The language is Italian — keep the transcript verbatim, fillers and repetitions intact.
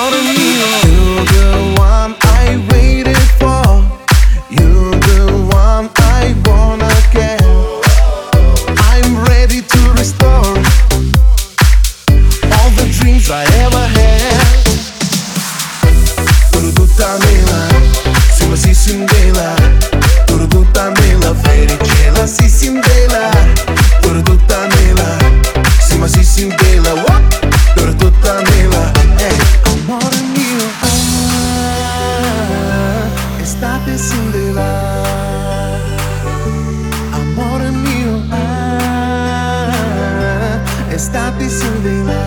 amore mio. You're the one I waited for. You're the one I wanna get. I'm ready to restore all the dreams I ever had. Turduta mila, sima sisim dela. Turduta mila, feri cela sisim dela. Turduta mila, sima sisim dela. Turduta mila, hey. Amore mio, ah, estate sin dela. Amore mio, ah, estate sin dela.